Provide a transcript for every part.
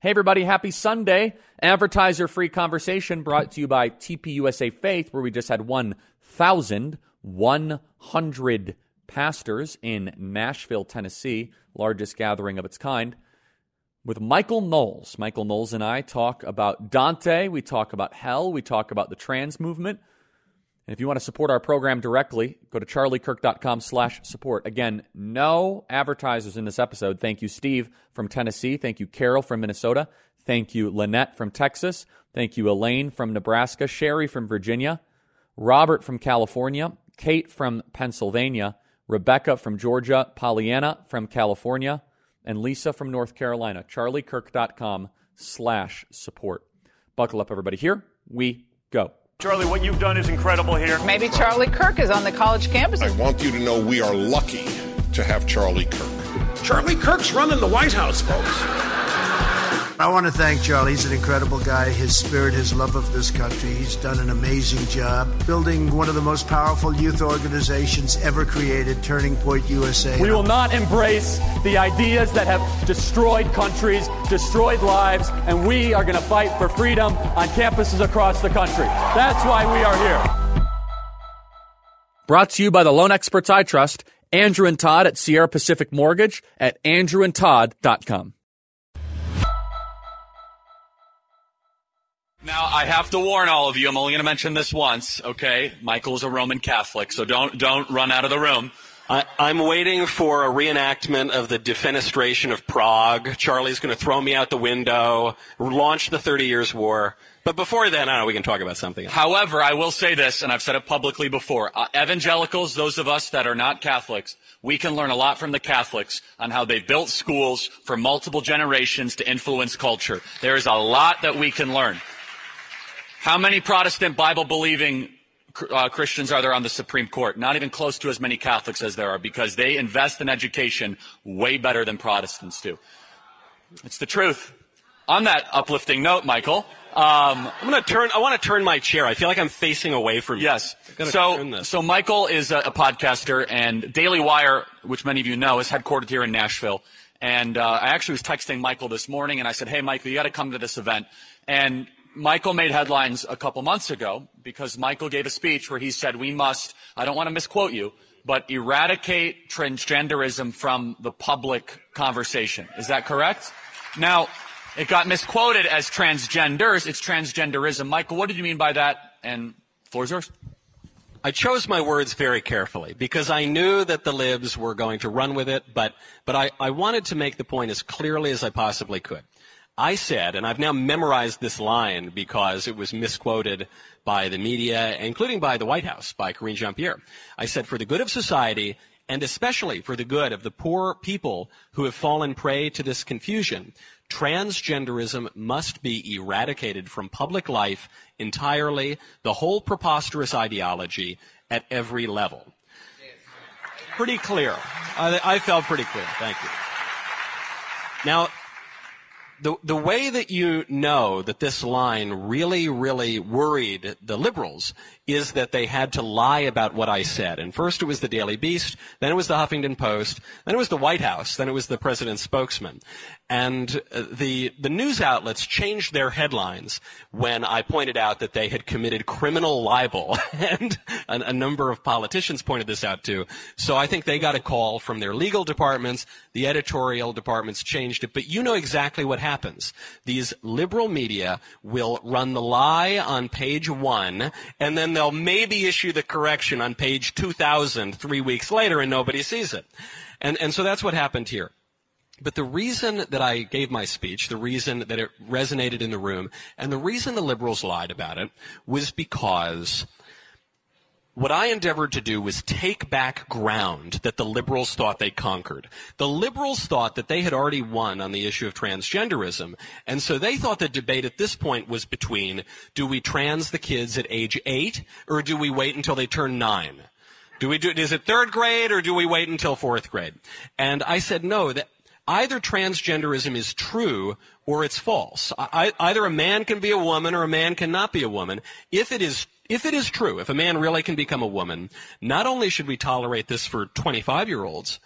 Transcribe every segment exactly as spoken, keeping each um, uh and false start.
Hey, everybody, happy Sunday. Advertiser-free conversation brought to you by T P U S A Faith, where we just had one thousand one hundred pastors in Nashville, Tennessee, largest gathering of its kind, with Michael Knowles. Michael Knowles and I talk about Dante, we talk about hell, we talk about the trans movement. And if you want to support our program directly, go to charliekirk.com slash support. Again, no advertisers in this episode. Thank you, Steve from Tennessee. Thank you, Carol from Minnesota. Thank you, Lynette from Texas. Thank you, Elaine from Nebraska. Sherry from Virginia. Robert from California. Kate from Pennsylvania. Rebecca from Georgia. Pollyanna from California. And Lisa from North Carolina. charliekirk.com slash support. Buckle up, everybody. Here we go. Charlie, what you've done is incredible here. Maybe Charlie Kirk is on the college campus. I want you to know we are lucky to have Charlie Kirk. Charlie Kirk's running the White House, folks. I want to thank Charlie. He's an incredible guy. His spirit, his love of this country. He's done an amazing job building one of the most powerful youth organizations ever created, Turning Point U S A. We will not embrace the ideas that have destroyed countries, destroyed lives, and we are going to fight for freedom on campuses across the country. That's why we are here. Brought to you by the loan experts I trust, Andrew and Todd at Sierra Pacific Mortgage at andrew and todd dot com. Now, I have to warn all of you, I'm only going to mention this once, okay? Michael is a Roman Catholic, so don't don't run out of the room. I, I'm waiting for a reenactment of the defenestration of Prague. Charlie's going to throw me out the window, launch the Thirty Years' War. But before then, I don't know, we can talk about something else. However, I will say this, and I've said it publicly before. Uh, evangelicals, those of us that are not Catholics, we can learn a lot from the Catholics on how they built schools for multiple generations to influence culture. There is a lot that we can learn. How many Protestant Bible-believing uh, Christians are there on the Supreme Court? Not even close to as many Catholics as there are, because they invest in education way better than Protestants do. It's the truth. On that uplifting note, Michael, um, I'm going to turn. I want to turn my chair. I feel like I'm facing away from you. Yes. So, so Michael is a, a podcaster, and Daily Wire, which many of you know, is headquartered here in Nashville. And uh, I actually was texting Michael this morning, and I said, "Hey, Michael, you got to come to this event." And Michael made headlines a couple months ago because Michael gave a speech where he said we must, I don't want to misquote you, but eradicate transgenderism from the public conversation. Is that correct? Now, it got misquoted as transgenders. It's transgenderism. Michael, what did you mean by that? And the floor is yours. I chose my words very carefully because I knew that the libs were going to run with it, but, but I, I wanted to make the point as clearly as I possibly could. I said, and I've now memorized this line because it was misquoted by the media, including by the White House, by Karine Jean-Pierre. I said, for the good of society, and especially for the good of the poor people who have fallen prey to this confusion, transgenderism must be eradicated from public life entirely, the whole preposterous ideology at every level. Pretty clear. I, I felt pretty clear. Thank you. Now, The, the way that you know that this line really, really worried the liberals is that they had to lie about what I said. And first it was the Daily Beast, then it was the Huffington Post, then it was the White House, then it was the president's spokesman. And uh, the, the news outlets changed their headlines when I pointed out that they had committed criminal libel. And a, a number of politicians pointed this out too. So I think they got a call from their legal departments. The editorial departments changed it. But you know exactly what happened. Happens. These liberal media will run the lie on page one, and then they'll maybe issue the correction on page two thousand three weeks later, and nobody sees it. And, and so that's what happened here. But the reason that I gave my speech, the reason that it resonated in the room, and the reason the liberals lied about it was because what I endeavored to do was take back ground that the liberals thought they conquered. The liberals thought that they had already won on the issue of transgenderism, and so they thought the debate at this point was between, do we trans the kids at age eight, or do we wait until they turn nine? Do we do, is it third grade, or do we wait until fourth grade? And I said, no, that either transgenderism is true or it's false. I, either a man can be a woman or a man cannot be a woman. If it is If it is true, if a man really can become a woman, not only should we tolerate this for twenty-five-year-olds,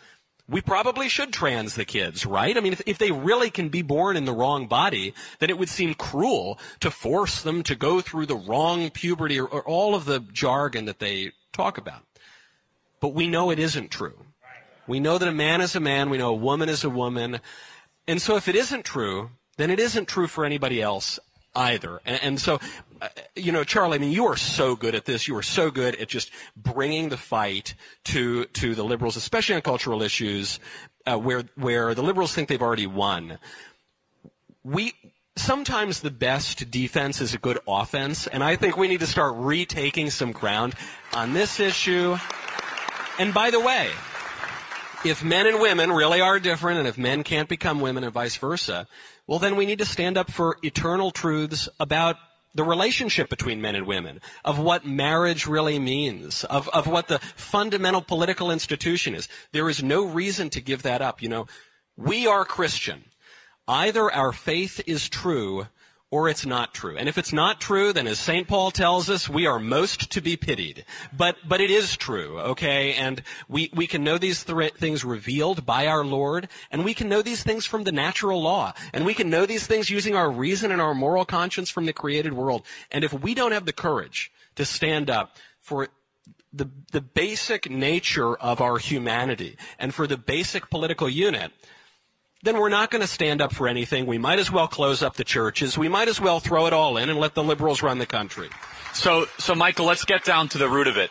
we probably should trans the kids, right? I mean, if, if they really can be born in the wrong body, then it would seem cruel to force them to go through the wrong puberty or, or all of the jargon that they talk about. But we know it isn't true. We know that a man is a man. We know a woman is a woman. And so if it isn't true, then it isn't true for anybody else either. And, and so, uh, you know, Charlie, I mean, you are so good at this. You are so good at just bringing the fight to to the liberals, especially on cultural issues, uh, where where the liberals think they've already won. We sometimes the best defense is a good offense, and I think we need to start retaking some ground on this issue. And by the way, if men and women really are different, and if men can't become women and vice versa, well, then we need to stand up for eternal truths about the relationship between men and women, of what marriage really means, of, of what the fundamental political institution is. There is no reason to give that up. You know, we are Christian. Either our faith is true or it's not true. And if it's not true, then as Saint Paul tells us, we are most to be pitied. But but it is true, okay? And we, we can know these th- things revealed by our Lord, and we can know these things from the natural law, and we can know these things using our reason and our moral conscience from the created world. And if we don't have the courage to stand up for the the basic nature of our humanity and for the basic political unit, then we're not going to stand up for anything. We might as well close up the churches. We might as well throw it all in and let the liberals run the country. So, so Michael, let's get down to the root of it.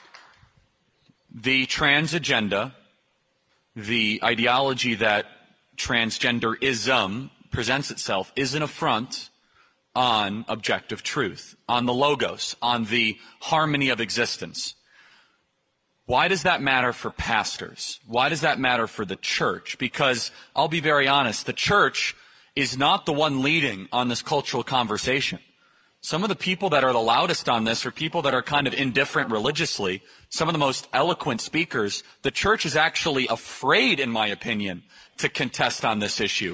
The trans agenda, the ideology that transgenderism presents itself, is an affront on objective truth, on the logos, on the harmony of existence. Why does that matter for pastors? Why does that matter for the church? Because I'll be very honest, the church is not the one leading on this cultural conversation. Some of the people that are the loudest on this are people that are kind of indifferent religiously, some of the most eloquent speakers. The church is actually afraid, in my opinion, to contest on this issue.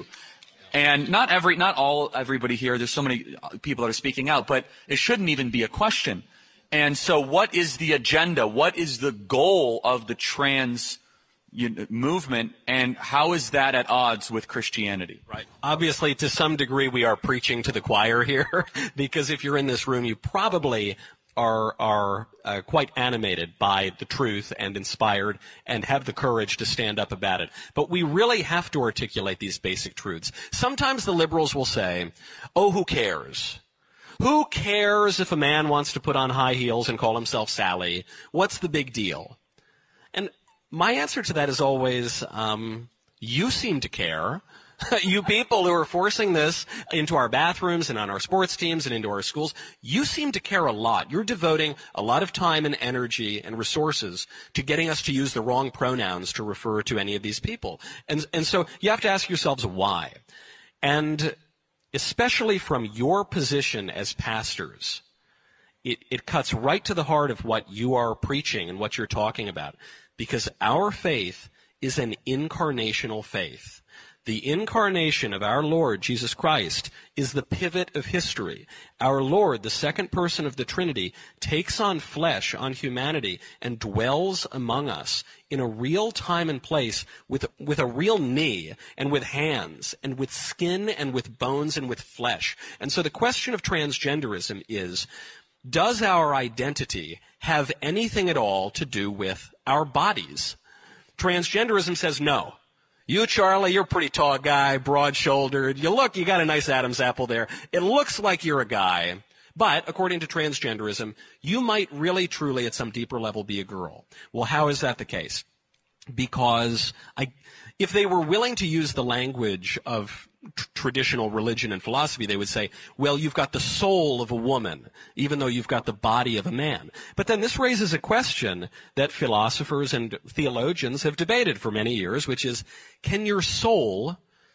And not every, not all, everybody here, there's so many people that are speaking out, but it shouldn't even be a question. And so what is the agenda? What is the goal of the trans you know, movement, and how is that at odds with Christianity? Right. Obviously, to some degree, we are preaching to the choir here, because if you're in this room, you probably are are uh, quite animated by the truth and inspired and have the courage to stand up about it. But we really have to articulate these basic truths. Sometimes the liberals will say, oh, who cares? Who cares if a man wants to put on high heels and call himself Sally? What's the big deal? And my answer to that is always, um, you seem to care. You people who are forcing this into our bathrooms and on our sports teams and into our schools, you seem to care a lot. You're devoting a lot of time and energy and resources to getting us to use the wrong pronouns to refer to any of these people. And, and so you have to ask yourselves why. And especially from your position as pastors, it, it cuts right to the heart of what you are preaching and what you're talking about. Because our faith is an incarnational faith. The incarnation of our Lord, Jesus Christ, is the pivot of history. Our Lord, the second person of the Trinity, takes on flesh, on humanity, and dwells among us in a real time and place with, with a real knee and with hands and with skin and with bones and with flesh. And so the question of transgenderism is, does our identity have anything at all to do with our bodies? Transgenderism says no. You, Charlie, you're a pretty tall guy, broad-shouldered. You look, you got a nice Adam's apple there. It looks like you're a guy. But, according to transgenderism, you might really, truly, at some deeper level, be a girl. Well, how is that the case? Because I, if they were willing to use the language of tr- traditional religion and philosophy, they would say, well, you've got the soul of a woman, even though you've got the body of a man. But then this raises a question that philosophers and theologians have debated for many years, which is, can your soul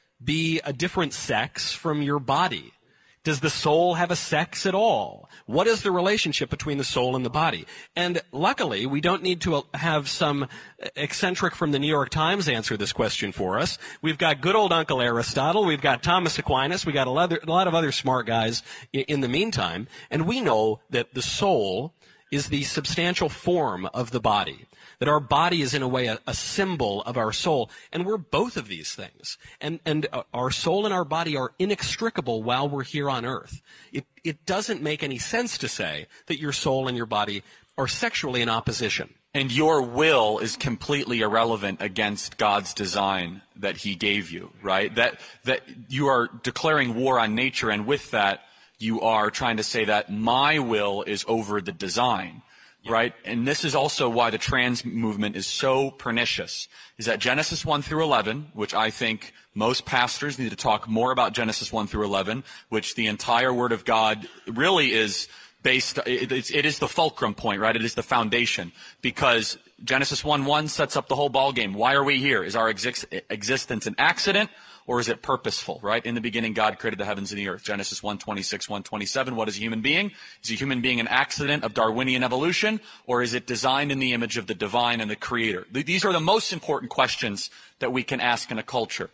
be a different sex from your body? Does the soul have a sex at all? What is the relationship between the soul and the body? And luckily, we don't need to have some eccentric from the New York Times answer this question for us. We've got good old Uncle Aristotle. We've got Thomas Aquinas. We've got a lot of other smart guys in the meantime. And we know that the soul is the substantial form of the body. That our body is, in a way, a, a symbol of our soul. And we're both of these things. And, and uh, our soul and our body are inextricable while we're here on earth. It, it doesn't make any sense to say that your soul and your body are sexually in opposition. And your will is completely irrelevant against God's design that he gave you, right? That, that you are declaring war on nature, and with that, you are trying to say that my will is over the design, right? And this is also why the trans movement is so pernicious, is that Genesis one through eleven, which I think most pastors need to talk more about Genesis one through eleven, which the entire Word of God really is based, it, it, it is the fulcrum point, right? It is the foundation, because Genesis one one sets up the whole ballgame. Why are we here? Is our exist, existence an accident, or is it purposeful, right? In the beginning, God created the heavens and the earth. Genesis one twenty-six, one twenty-seven, what is a human being? Is a human being an accident of Darwinian evolution, or is it designed in the image of the divine and the creator? These are the most important questions that we can ask in a culture.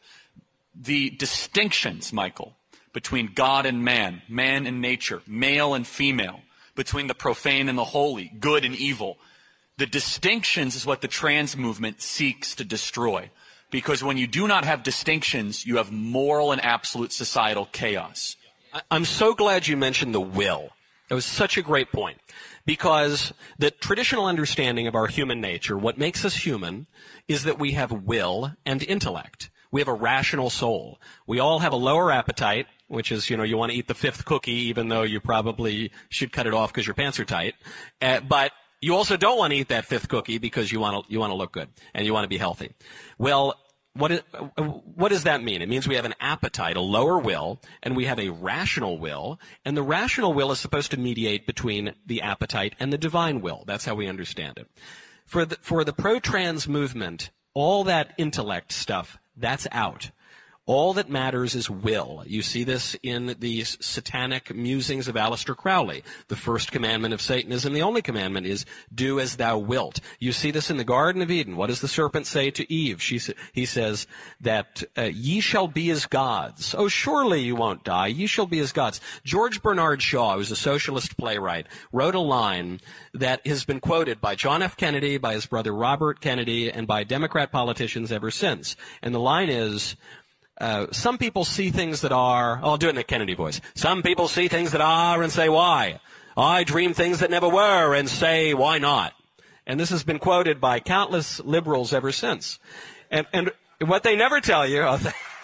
The distinctions, Michael, between God and man, man and nature, male and female, between the profane and the holy, good and evil. The distinctions is what the trans movement seeks to destroy. Because when you do not have distinctions, you have moral and absolute societal chaos. I'm so glad you mentioned the will. That was such a great point. Because the traditional understanding of our human nature, what makes us human, is that we have will and intellect. We have a rational soul. We all have a lower appetite, which is, you know, you want to eat the fifth cookie, even though you probably should cut it off because your pants are tight. Uh, but you also don't want to eat that fifth cookie because you want to, you want to look good and you want to be healthy. Well, what, is, what does that mean? It means we have an appetite, a lower will, and we have a rational will, and the rational will is supposed to mediate between the appetite and the divine will. That's how we understand it. For the, for the pro-trans movement, all that intellect stuff, that's out. All that matters is will. You see this in the satanic musings of Aleister Crowley. The first commandment of Satanism, the only commandment, is do as thou wilt. You see this in the Garden of Eden. What does the serpent say to Eve? She, he says that uh, ye shall be as gods. Oh, surely you won't die. Ye shall be as gods. George Bernard Shaw, who's a socialist playwright, wrote a line that has been quoted by John F. Kennedy, by his brother Robert Kennedy, and by Democrat politicians ever since. And the line is, Uh, some people see things that are, oh, I'll do it in a Kennedy voice. Some people see things that are and say, why? I dream things that never were and say, why not? And this has been quoted by countless liberals ever since. And, and what they never tell you, oh,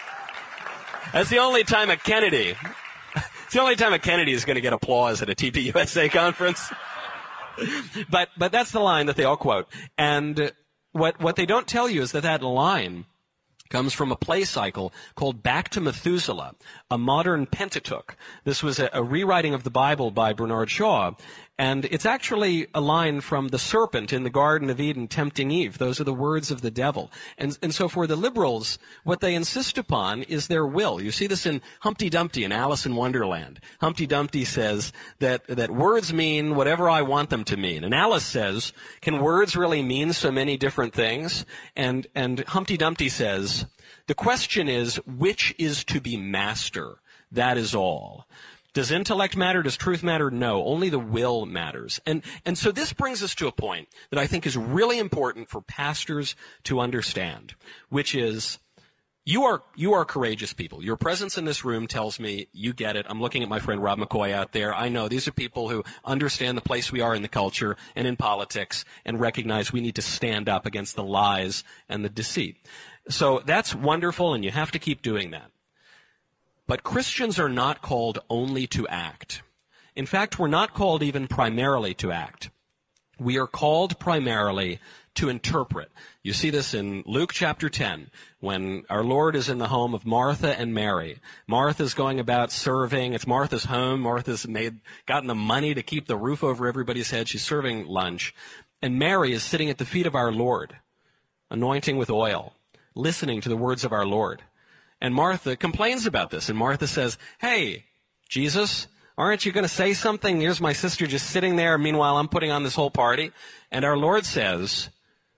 that's the only time a Kennedy, it's the only time a Kennedy is going to get applause at a T P U S A conference. but, but that's the line that they all quote. And what, what they don't tell you is that that line comes from a play cycle called Back to Methuselah, a modern Pentateuch. This was a, a rewriting of the Bible by Bernard Shaw, and it's actually a line from the serpent in the Garden of Eden tempting Eve. Those are the words of the devil. And, and so for the liberals, what they insist upon is their will. You see this in Humpty Dumpty in Alice in Wonderland. Humpty Dumpty says that, that words mean whatever I want them to mean. And Alice says, can words really mean so many different things? And, and Humpty Dumpty says, the question is, which is to be master? That is all. Does intellect matter? Does truth matter? No. Only the will matters. And, and so this brings us to a point that I think is really important for pastors to understand, which is, you are, you are courageous people. Your presence in this room tells me you get it. I'm looking at my friend Rob McCoy out there. I know these are people who understand the place we are in the culture and in politics and recognize we need to stand up against the lies and the deceit. So that's wonderful, and you have to keep doing that. But Christians are not called only to act. In fact, we're not called even primarily to act. We are called primarily to interpret. You see this in Luke chapter ten, when our Lord is in the home of Martha and Mary. Martha's going about serving. It's Martha's home. Martha's made, gotten the money to keep the roof over everybody's head. She's serving lunch. And Mary is sitting at the feet of our Lord, anointing with oil, listening to the words of our Lord. And Martha complains about this. And Martha says, hey, Jesus, aren't you going to say something? Here's my sister just sitting there. Meanwhile, I'm putting on this whole party. And our Lord says,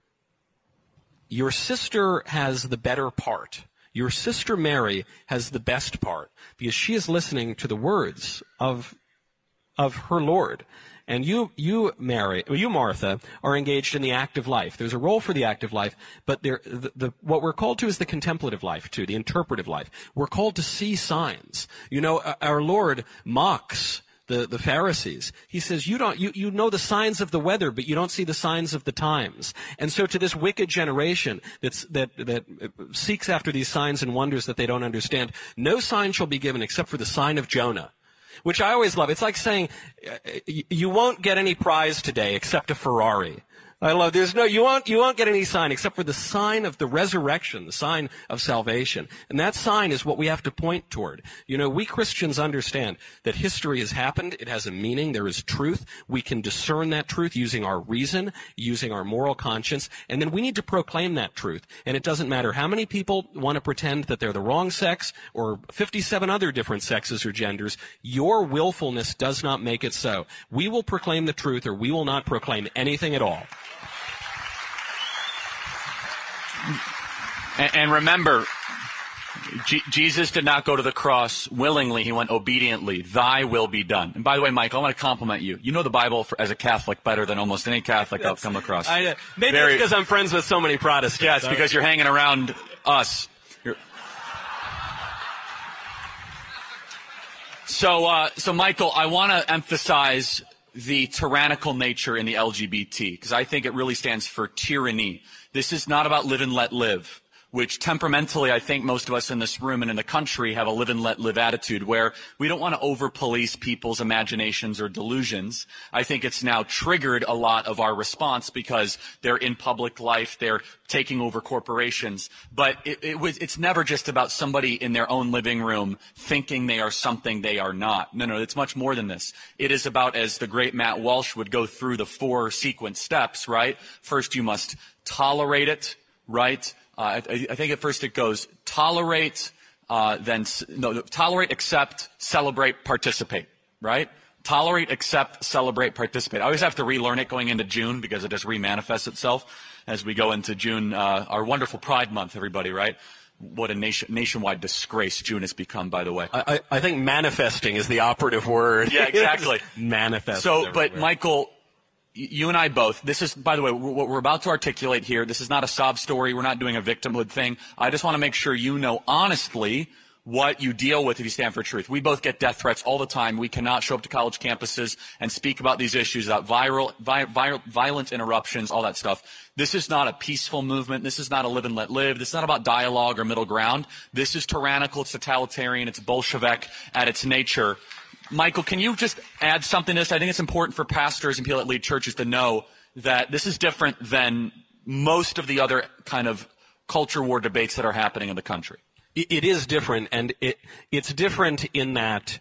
your sister has the better part. Your sister Mary has the best part because she is listening to the words of, of her Lord. And you, you, Mary, you, Martha, are engaged in the active life. There's a role for the active life, but there, the, the, what we're called to is the contemplative life too, the interpretive life. We're called to see signs. You know, our Lord mocks The, the Pharisees. He says, you don't, you, you know the signs of the weather, but you don't see the signs of the times. And so to this wicked generation that's, that, that seeks after these signs and wonders that they don't understand, no sign shall be given except for the sign of Jonah, which I always love. It's like saying, you won't get any prize today except a Ferrari. I love, there's no, you won't, you won't get any sign except for the sign of the resurrection, the sign of salvation. And that sign is what we have to point toward. You know, we Christians understand that history has happened. It has a meaning. There is truth. We can discern that truth using our reason, using our moral conscience. And then we need to proclaim that truth. And it doesn't matter how many people want to pretend that they're the wrong sex or fifty-seven other different sexes or genders. Your willfulness does not make it so. We will proclaim the truth or we will not proclaim anything at all. And, and remember, G- Jesus did not go to the cross willingly. He went obediently. Thy will be done. And by the way, Michael, I want to compliment you. You know the Bible for, as a Catholic better than almost any Catholic That's, I've come across. I, uh, maybe Very, it's because I'm friends with so many Protestants. Yeah, it's because you're hanging around us. You're... So, uh, so Michael, I want to emphasize the tyrannical nature in the L G B T, because I think it really stands for tyranny. This is not about live and let live, which temperamentally I think most of us in this room and in the country have a live and let live attitude where we don't want to over-police people's imaginations or delusions. I think it's now triggered a lot of our response because they're in public life, they're taking over corporations. But it, it was, it's never just about somebody in their own living room thinking they are something they are not. No, no, it's much more than this. It is about, as the great Matt Walsh would go through the four sequence steps, right? First, you must tolerate it, right? Uh, I, I think at first it goes tolerate, uh, then no, tolerate, accept, celebrate, participate, right? Tolerate, accept, celebrate, participate. I always have to relearn it going into June because it just remanifests itself as we go into June, uh, our wonderful Pride Month, everybody, right? What a nation, nationwide disgrace June has become, by the way. I, I think manifesting is the operative word. Yeah, exactly. Manifest. So, everywhere. but Michael, you and I both, this is, by the way, what we're about to articulate here, this is not a sob story. We're not doing a victimhood thing. I just want to make sure you know honestly what you deal with if you stand for truth. We both get death threats all the time. We cannot show up to college campuses and speak about these issues without viral, vi- vi- violent interruptions, all that stuff. This is not a peaceful movement. This is not a live and let live. This is not about dialogue or middle ground. This is tyrannical, it's totalitarian, it's Bolshevik at its nature. Michael, can you just add something to this? I think it's important for pastors and people that lead churches to know that this is different than most of the other kind of culture war debates that are happening in the country. It is different, and it, it's different in that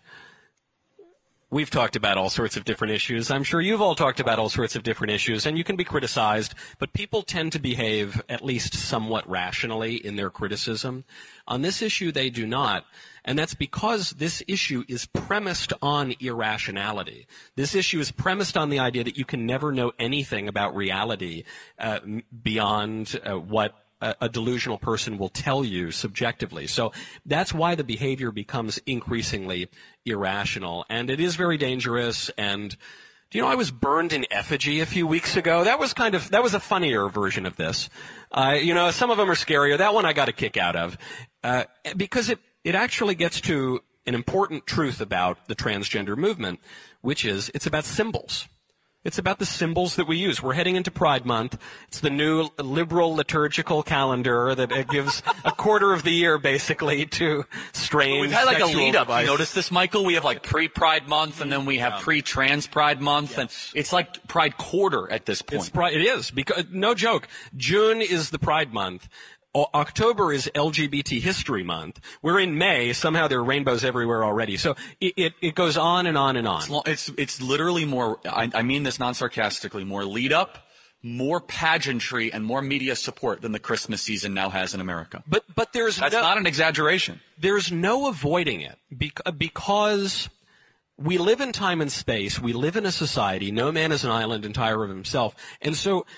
we've talked about all sorts of different issues. I'm sure you've all talked about all sorts of different issues, and you can be criticized, but people tend to behave at least somewhat rationally in their criticism. On this issue, they do not. And that's because this issue is premised on irrationality. This issue is premised on the idea that you can never know anything about reality uh, beyond uh, what a, a delusional person will tell you subjectively. So that's why the behavior becomes increasingly irrational. And it is very dangerous. And, do you know, I was burned in effigy a few weeks ago. That was kind of, that was a funnier version of this. Uh, you know, some of them are scarier. That one I got a kick out of. Uh, because it, It actually gets to an important truth about the transgender movement, which is it's about symbols. It's about the symbols that we use. We're heading into Pride Month. It's the new liberal liturgical calendar that it gives a quarter of the year, basically, to strange We've had like a lead-up. Device. You notice this, Michael? We have like pre-Pride Month, and then we have pre-Trans Pride Month, yes. And it's like Pride Quarter at this point. It's pride, it is. Because, no joke. June is the Pride Month. October is L G B T History Month. We're in May. Somehow there are rainbows everywhere already. So it, it, it goes on and on and on. It's, it's, it's literally more, I, I mean this non-sarcastically, more lead up, more pageantry, and more media support than the Christmas season now has in America. But, but there's That's no, not an exaggeration. There's no avoiding it because we live in time and space. We live in a society. No man is an island entire of himself. And so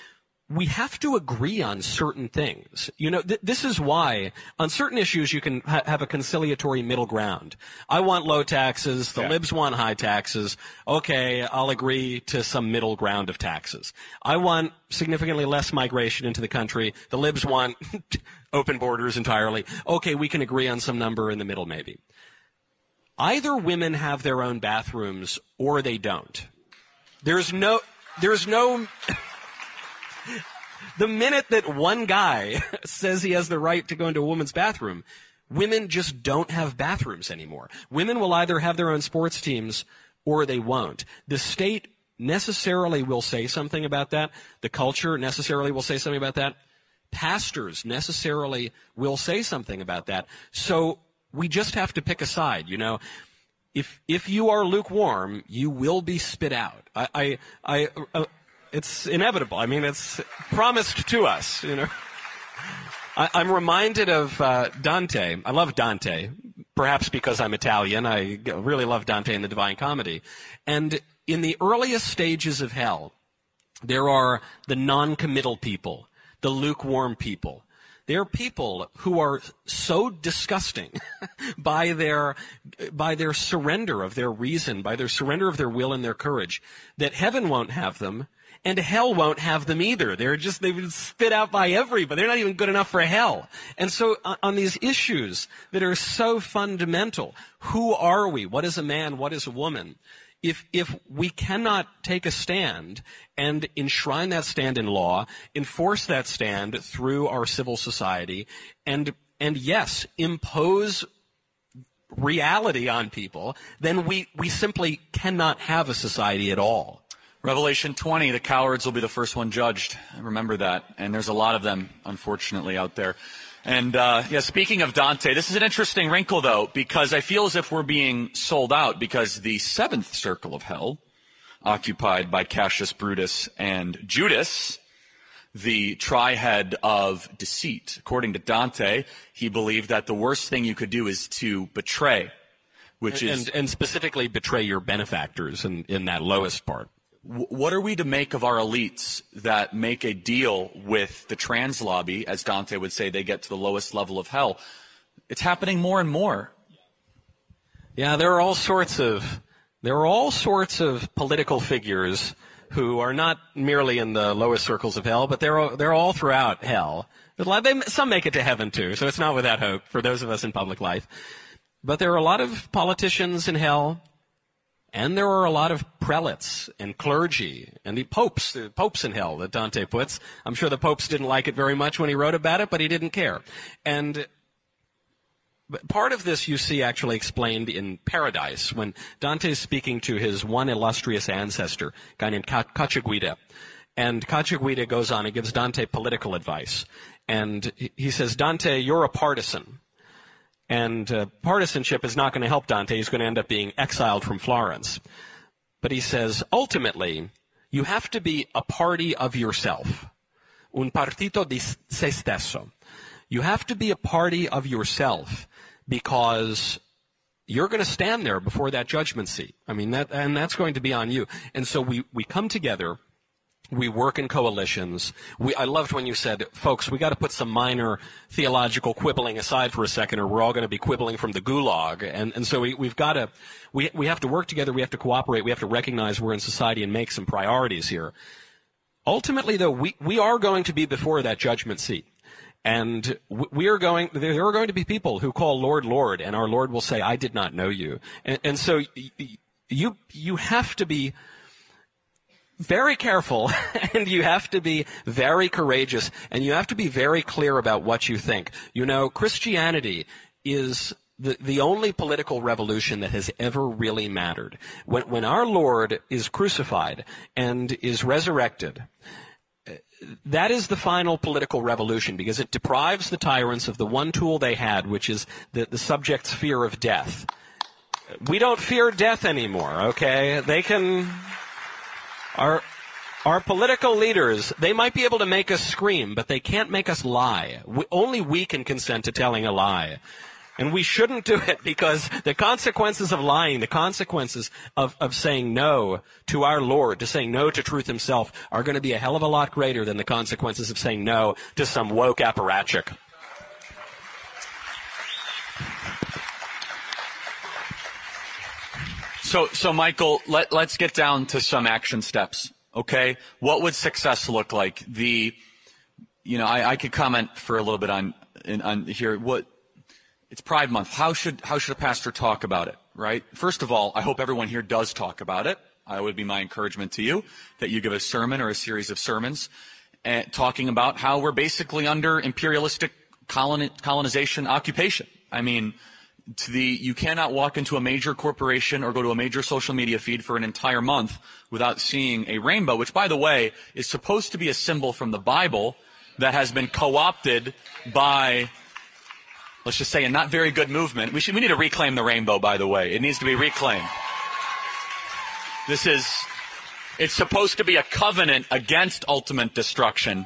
we have to agree on certain things. You know, th- this is why on certain issues you can ha- have a conciliatory middle ground. I want low taxes. The yeah. libs want high taxes. Okay, I'll agree to some middle ground of taxes. I want significantly less migration into the country. The libs want open borders entirely. Okay, we can agree on some number in the middle maybe. Either women have their own bathrooms or they don't. There's no, there's no... The minute that one guy says he has the right to go into a woman's bathroom, women just don't have bathrooms anymore. Women will either have their own sports teams or they won't. The state necessarily will say something about that. The culture necessarily will say something about that. Pastors necessarily will say something about that. So we just have to pick a side, you know. If if you are lukewarm, you will be spit out. I I, I uh, It's inevitable. I mean, it's promised to us, you know. I, I'm reminded of uh, Dante. I love Dante, perhaps because I'm Italian. I really love Dante in the Divine Comedy. And in the earliest stages of hell, there are the non-committal people, the lukewarm people. There are people who are so disgusting by their by their surrender of their reason, by their surrender of their will and their courage, that heaven won't have them. And hell won't have them either. They're just, they've been spit out by everybody. They're not even good enough for hell. And so on, on these issues that are so fundamental, who are we? What is a man? What is a woman? If, if we cannot take a stand and enshrine that stand in law, enforce that stand through our civil society, and, and yes, impose reality on people, then we, we simply cannot have a society at all. Revelation twenty, the cowards will be the first one judged. Remember that. And there's a lot of them, unfortunately, out there. And, uh, yeah, speaking of Dante, this is an interesting wrinkle, though, because I feel as if we're being sold out, because the seventh circle of hell, occupied by Cassius Brutus and Judas, the trihead of deceit. According to Dante, he believed that the worst thing you could do is to betray, which and, is... And, and specifically betray your benefactors in, in that lowest part. What are we to make of our elites that make a deal with the trans lobby? As Dante would say, they get to the lowest level of hell. It's happening more and more. Yeah, there are all sorts of there are all sorts of political figures who are not merely in the lowest circles of hell, but they're they're all throughout hell. They, some make it to heaven too, so it's not without hope for those of us in public life. But there are a lot of politicians in hell. And there are a lot of prelates and clergy and the popes, the popes in hell that Dante puts. I'm sure the popes didn't like it very much when he wrote about it, but he didn't care. And but part of this you see actually explained in Paradise when Dante is speaking to his one illustrious ancestor, a guy named Cacciaguida. And Cacciaguida goes on and gives Dante political advice. And he says, Dante, you're a partisan. And uh, partisanship is not going to help Dante. He's going to end up being exiled from Florence. But he says, ultimately, you have to be a party of yourself. Un partito di se stesso. You have to be a party of yourself because you're going to stand there before that judgment seat. I mean, that, and that's going to be on you. And so we, we come together. We work in coalitions. We, I loved when you said, folks, we got to put some minor theological quibbling aside for a second, or we're all going to be quibbling from the gulag. And, and so we, we've got to, we, we have to work together. We have to cooperate. We have to recognize we're in society and make some priorities here. Ultimately, though, we, we are going to be before that judgment seat. And we are going, there are going to be people who call Lord, Lord, and our Lord will say, I did not know you. And, and so you, you have to be very careful, and you have to be very courageous, and you have to be very clear about what you think. You know, Christianity is the, the only political revolution that has ever really mattered. When, when our Lord is crucified and is resurrected, that is the final political revolution, because it deprives the tyrants of the one tool they had, which is the, the subject's fear of death. We don't fear death anymore, okay? They can... Our, our political leaders, they might be able to make us scream, but they can't make us lie. We, only we can consent to telling a lie. And we shouldn't do it because the consequences of lying, the consequences of, of saying no to our Lord, to saying no to truth himself, are going to be a hell of a lot greater than the consequences of saying no to some woke apparatchik. So, so Michael, let, let's get down to some action steps, okay? What would success look like? The, you know, I, I could comment for a little bit on, in, on here. What, it's Pride Month. How should, how should a pastor talk about it, right? First of all, I hope everyone here does talk about it. I would be my encouragement to you that you give a sermon or a series of sermons uh, talking about how we're basically under imperialistic coloni- colonization occupation. I mean, to the, you cannot walk into a major corporation or go to a major social media feed for an entire month without seeing a rainbow, which, by the way, is supposed to be a symbol from the Bible that has been co-opted by, let's just say, a not very good movement. We should, we need to reclaim the rainbow, by the way. It needs to be reclaimed. This is, it's supposed to be a covenant against ultimate destruction,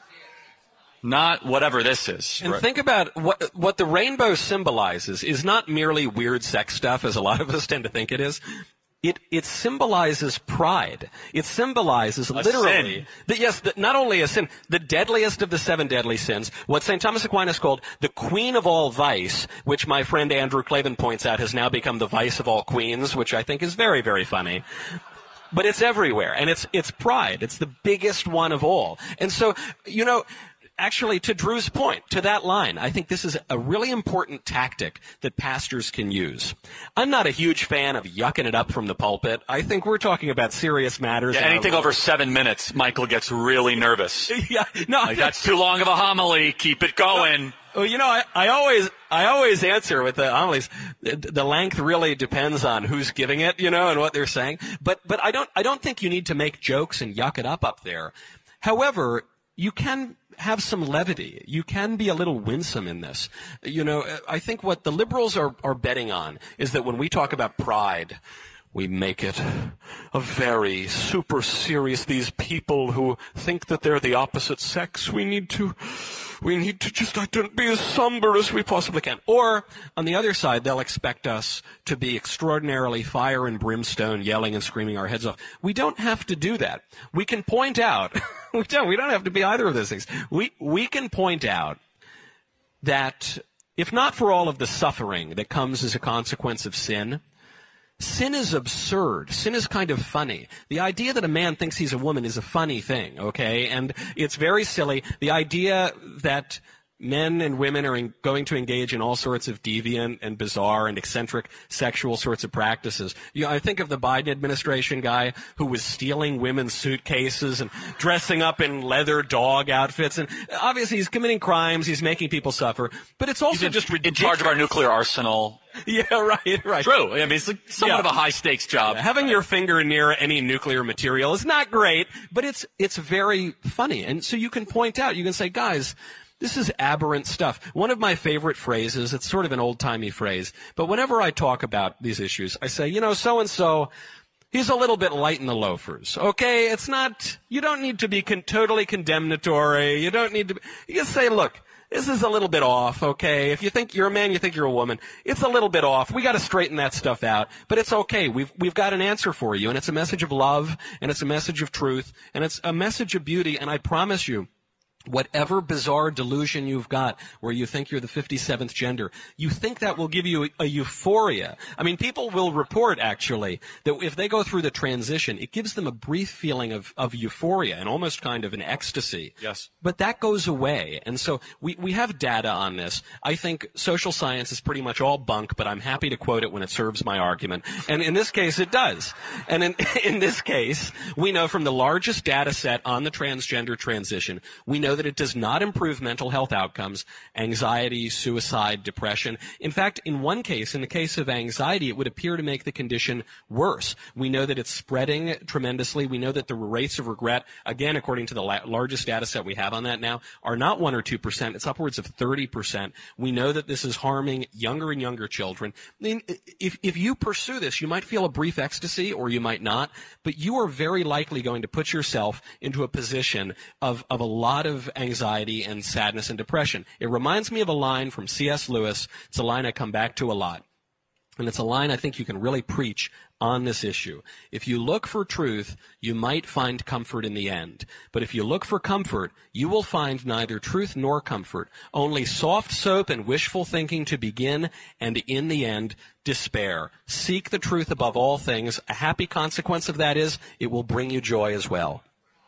not whatever this is. And right? think about what what the rainbow symbolizes is not merely weird sex stuff, as a lot of us tend to think it is. It it symbolizes pride. It symbolizes a literally sin. that yes, the, not only a sin, the deadliest of the seven deadly sins, what Saint Thomas Aquinas called the queen of all vice, which my friend Andrew Klavan points out has now become the vice of all queens, which I think is very, very funny. But it's everywhere, and it's it's pride. It's the biggest one of all. And so, you know, actually, to Drew's point, to that line, I think this is a really important tactic that pastors can use. I'm not a huge fan of yucking it up from the pulpit. I think we're talking about serious matters. Yeah, anything over seven minutes, Michael gets really nervous. yeah, no, like, that's too long of a homily. Keep it going. Well, you know, I, I always, I always answer with the homilies. The, the length really depends on who's giving it, you know, and what they're saying. But, but I don't, I don't think you need to make jokes and yuck it up up there. However, you can have some levity. You can be a little winsome in this. You know, I think what the liberals are, are betting on is that when we talk about pride, we make it a very super serious, these people who think that they're the opposite sex, we need to, we need to just be as somber as we possibly can. Or, on the other side, they'll expect us to be extraordinarily fire and brimstone, yelling and screaming our heads off. We don't have to do that. We can point out, we don't, we don't have to be either of those things. We, we can point out that if not for all of the suffering that comes as a consequence of sin, sin is absurd. Sin is kind of funny. The idea that a man thinks he's a woman is a funny thing, okay? And it's very silly. The idea that men and women are in, going to engage in all sorts of deviant and bizarre and eccentric sexual sorts of practices. You know, I think of the Biden administration guy who was stealing women's suitcases and dressing up in leather dog outfits. And obviously he's committing crimes. He's making people suffer. But it's also in, just ridiculous. In charge of our nuclear arsenal. Yeah, right, right. True. I mean, it's like somewhat yeah. of a high-stakes job. Yeah, having your finger near any nuclear material is not great, but it's it's very funny. And so you can point out, you can say, guys, this is aberrant stuff. One of my favorite phrases, it's sort of an old-timey phrase, but whenever I talk about these issues, I say, you know, so-and-so, he's a little bit light in the loafers, okay? It's not, you don't need to be con- totally condemnatory. You don't need to, be, you just say, look, this is a little bit off, okay? If you think you're a man, you think you're a woman, it's a little bit off. We got to straighten that stuff out, but it's okay. We've we've got an answer for you, and it's a message of love, and it's a message of truth, and it's a message of beauty, and I promise you, whatever bizarre delusion you've got where you think you're the fifty-seventh gender, you think that will give you a, a euphoria. I mean, people will report, actually, that if they go through the transition, it gives them a brief feeling of, of euphoria and almost kind of an ecstasy. Yes. But that goes away. And so we, we have data on this. I think social science is pretty much all bunk, but I'm happy to quote it when it serves my argument. And in this case, it does. And in, in this case, we know from the largest data set on the transgender transition, we know that it does not improve mental health outcomes, anxiety, suicide, depression. In fact, in one case, in the case of anxiety, it would appear to make the condition worse. We know that it's spreading tremendously. We know that the rates of regret, again, according to the la- largest data set we have on that now, are not one or two percent. It's upwards of thirty percent. We know that this is harming younger and younger children. I mean, if, if you pursue this, you might feel a brief ecstasy or you might not, but you are very likely going to put yourself into a position of, of a lot of of anxiety and sadness and depression. It reminds me of a line from C S Lewis. It's a line I come back to a lot. And it's a line I think you can really preach on this issue. If you look for truth, you might find comfort in the end. But if you look for comfort, you will find neither truth nor comfort, only soft soap and wishful thinking to begin, and in the end, despair. Seek the truth above all things. A happy consequence of that is it will bring you joy as well.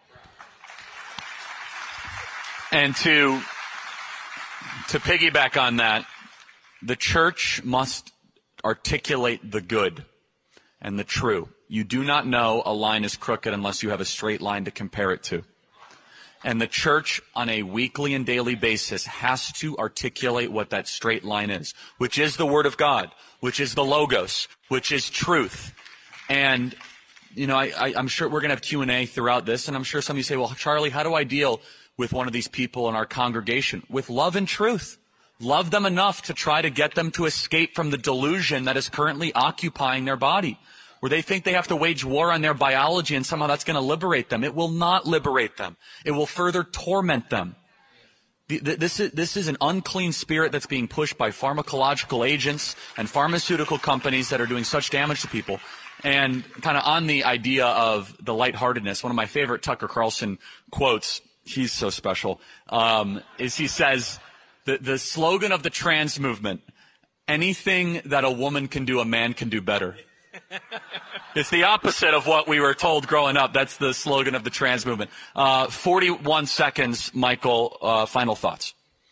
And to, to piggyback on that, the church must articulate the good and the true. You do not know a line is crooked unless you have a straight line to compare it to. And the church on a weekly and daily basis has to articulate what that straight line is, which is the Word of God, which is the Logos, which is truth. And, you know, I, I, I'm sure we're going to have Q and A throughout this, and I'm sure some of you say, well, Charlie, how do I deal with one of these people in our congregation? With love and truth. Love them enough to try to get them to escape from the delusion that is currently occupying their body, where they think they have to wage war on their biology and somehow that's going to liberate them. It will not liberate them. It will further torment them. This is, this is an unclean spirit that's being pushed by pharmacological agents and pharmaceutical companies that are doing such damage to people. And kind of on the idea of the lightheartedness, one of my favorite Tucker Carlson quotes, he's so special, um, is he says, The, the slogan of the trans movement, anything that a woman can do, a man can do better. It's the opposite of what we were told growing up. That's the slogan of the trans movement. Uh, forty-one seconds, Michael, uh, final thoughts.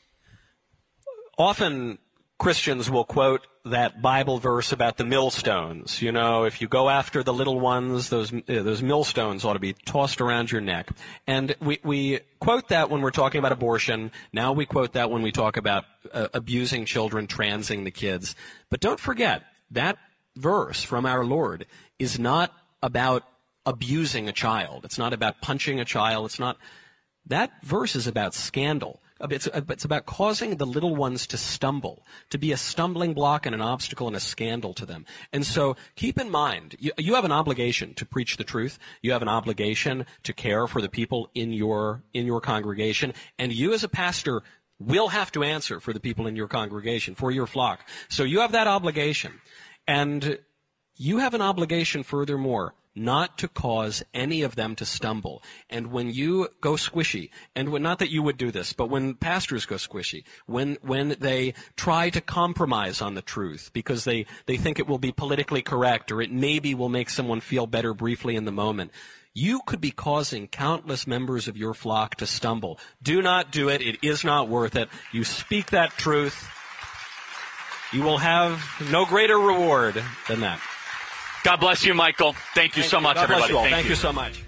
Often Christians will quote that Bible verse about the millstones. You know, if you go after the little ones, those uh, those millstones ought to be tossed around your neck. And we, we quote that when we're talking about abortion. Now we quote that when we talk about uh, abusing children, transing the kids. But don't forget, that verse from our Lord is not about abusing a child. It's not about punching a child. It's not. That verse is about scandal. It's, it's about causing the little ones to stumble, to be a stumbling block and an obstacle and a scandal to them. And so keep in mind, you, you have an obligation to preach the truth. You have an obligation to care for the people in your, in your congregation. And you as a pastor will have to answer for the people in your congregation, for your flock. So you have that obligation. And you have an obligation, furthermore, not to cause any of them to stumble. And when you go squishy, and when, not that you would do this, but when pastors go squishy, when when they try to compromise on the truth because they, they think it will be politically correct or it maybe will make someone feel better briefly in the moment, you could be causing countless members of your flock to stumble. Do not do it. It is not worth it. You speak that truth. You will have no greater reward than that. God bless you, Michael. Thank you Thank so you. much, God everybody. Bless you all. Thank, Thank you. you so much.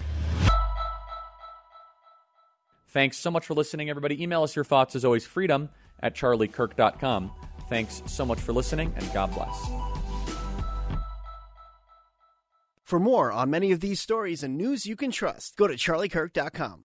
Thanks so much for listening, everybody. Email us your thoughts, as always, freedom at charlie kirk dot com. Thanks so much for listening, and God bless. For more on many of these stories and news you can trust, go to charlie kirk dot com.